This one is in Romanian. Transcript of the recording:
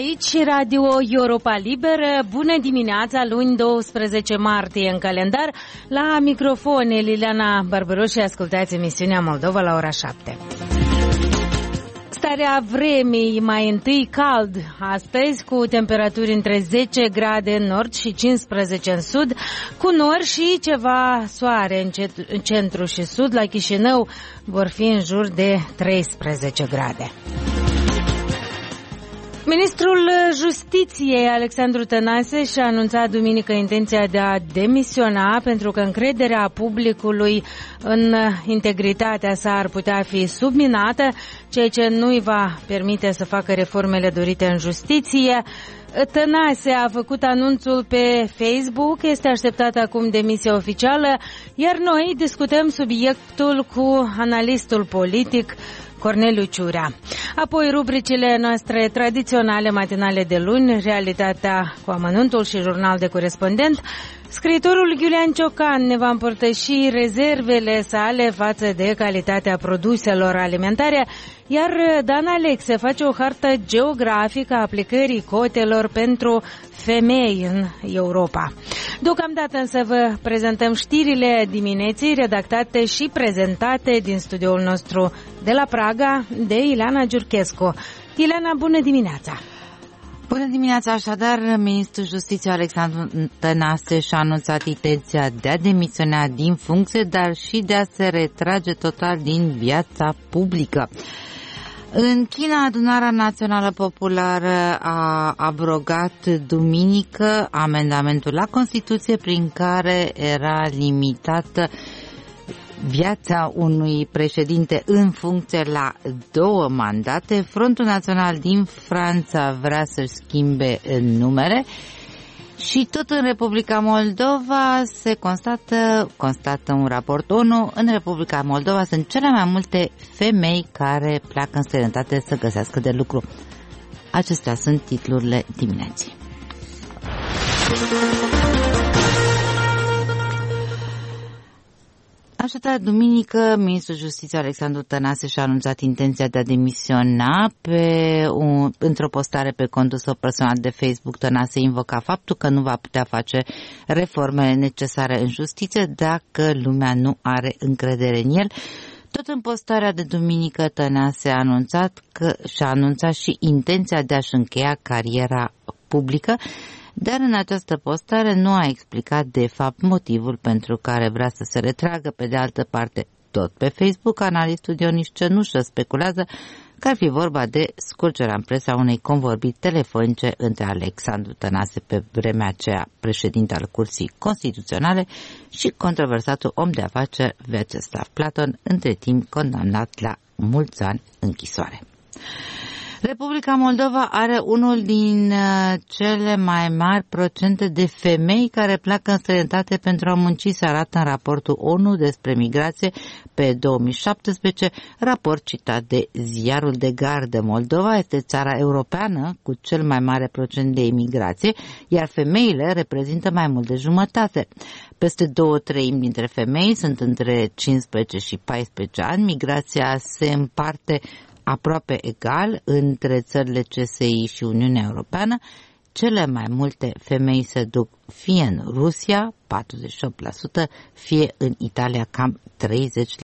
Aici Radio Europa Liberă. Bună dimineața, luni 12 martie în calendar. La microfon Liliana Barbaroș și ascultați emisiunea Moldova la ora 7. Starea vremii, mai întâi cald astăzi, cu temperaturi între 10 grade în nord și 15 în sud, cu nori și ceva soare în centru și sud. La Chișinău vor fi în jur de 13 grade. Ministrul Justiției, Alexandru Tănase, și-a anunțat duminică intenția de a demisiona pentru că încrederea publicului în integritatea sa ar putea fi subminată, ceea ce nu îi va permite să facă reformele dorite în justiție. Tănase a făcut anunțul pe Facebook, este așteptată acum demisia oficială, iar noi discutăm subiectul cu analistul politic Corneliu Ciurea. Apoi rubricile noastre tradiționale matinale de luni, Realitatea cu amănuntul și Jurnal de corespondent. Scriitorul Iulian Ciocan ne va împărtăși rezervele sale față de calitatea produselor alimentare, iar Dan Alexe face o hartă geografică a aplicării cotelor pentru femei în Europa. Deocamdată însă vă prezentăm știrile dimineții, redactate și prezentate din studioul nostru de la Praga de Ileana Giurchescu. Ileana, bună dimineața! Bună dimineața, așadar, Ministrul Justiției Alexandru Tănase și-a anunțat intenția de a demisiona din funcție, dar și de a se retrage total din viața publică. În China, Adunarea Națională Populară a abrogat duminică amendamentul la Constituție prin care era limitată viața unui președinte în funcție la 2 mandate. Frontul Național din Franța vrea să-și schimbe numele și tot în Republica Moldova se constată un raport ONU, în Republica Moldova sunt cele mai multe femei care pleacă în străinătate să găsească de lucru. Acestea sunt titlurile dimineții. Așadar, duminică, Ministrul Justiției Alexandru Tănase și-a anunțat intenția de a demisiona. Într-o postare pe contul său personal de Facebook, Tănase invoca faptul că nu va putea face reformele necesare în justiție dacă lumea nu are încredere în el. Tot în postarea de duminică, Tănase a anunțat și intenția de a-și încheia cariera publică, dar în această postare nu a explicat de fapt motivul pentru care vrea să se retragă. Pe de altă parte, tot pe Facebook, analistul Dioniș Cănușă speculează că ar fi vorba de scurgerea în presă a unei convorbiri telefonice între Alexandru Tănase, pe vremea aceea președinte al Curții Constituționale, și controversatul om de afaceri Vyacheslav Platon, între timp condamnat la mulți ani închisoare. Republica Moldova are unul din cele mai mari procente de femei care pleacă în străinătate pentru a munci, se arată în raportul ONU despre migrație pe 2017, raport citat de Ziarul de Gardă. Moldova este țara europeană cu cel mai mare procent de imigrație, iar femeile reprezintă mai mult de jumătate. Peste 2/3 dintre femei sunt între 15 și 14 ani. Migrația se împarte aproape egal între țările CSI și Uniunea Europeană. Cele mai multe femei se duc fie în Rusia, 48%, fie în Italia, cam